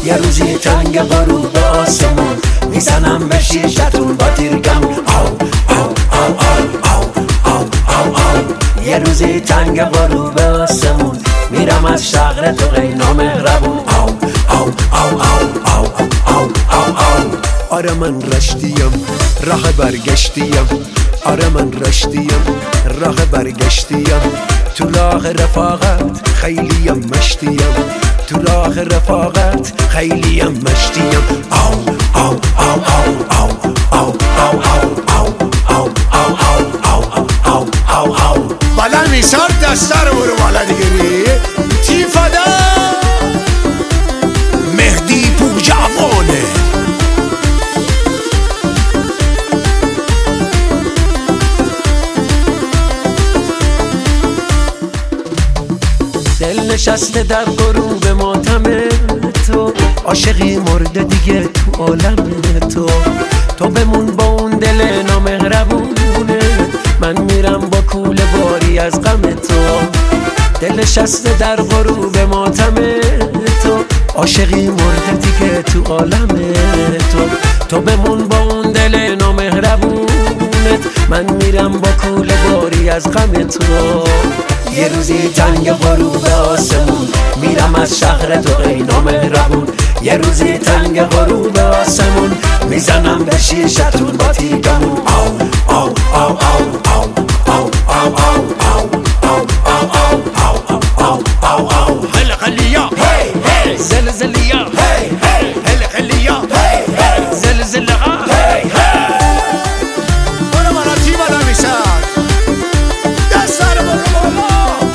یه روزی تنگ غروب آسمون میزنم به شیشتون با تیرگمون آو آو آو آو آو آو آو یه روزی تنگ غروب آسمون میرم از شهر تو غینا مهربون آو آو آو آو آو آو آو آو آره من رشتیم راه برگشتیم آره من رشتیم راه برگشتیم تو راه رفاقت خیلیم مشتیم تو راه رفاقت خیلیم مشتیم آو آو آو آو آو آو آو آو آو آو آو آو آو بالا میسار دسته رو برو بالا دیگری تیفادا مهدی پوجوانه دل نشسته در غروب ماتم تو عاشقی مرده دیگه تو عالم تو بمون با اون دل نامهربونه من میرم با کوله باری از غم تو دل نشسته در غروب ماتم تو عاشقی مرده دیگه تو عالم تو بمون با اون دل نامهربونت من میرم با کوله باری از غم تو یه روزی تنگ غروب آسمون میرم از شهر تو غینا مهربون یه روزی تنگ غروب آسمون میزنم به شیشتون با تیرگمون آو آو آو آو آو آو آو آو آو آو آو آو آو آو هلقلیا هی هی زلزلیا هی هی هلقلیا هی هی زلزلها هی هی برو بالا تی بالا میسار دسته رو برو بالا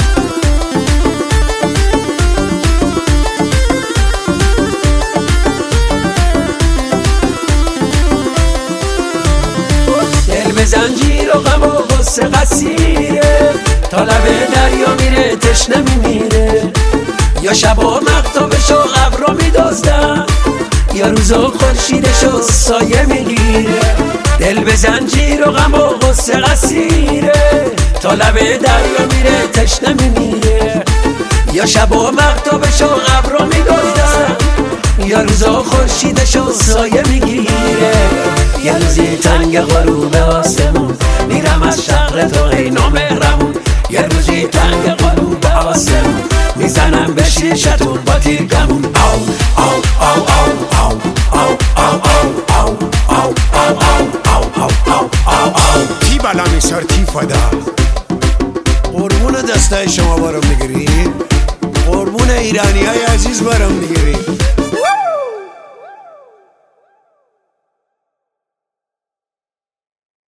دل به زنجیر و غم و غصه قصیره تا لب دریا میره تشنه میمیره یا شبا مقتابشو قبرو میدزدن یا روزا خورشیدشو سایه میگیره دل به زنجیر و غم و غصه قصیره تا لب دریا میره تشنه میمیره یا شبا مقتابشو قبرو میدزدن یا روزا خورشیدشو سایه میگیره یه روزی تنگ غروب آسمون میرم از شهر تو غینا مهربون یه روزی تنگ غروب آسمون میزنم به شیشتون با تیرگمون آو آو آو آو آو آو آو آو آو آو آو آو آو آو تی بالا میسار تیفادا قربون دسته شما بارم دیگری قربون ایرانی های عزیز بارم دیگری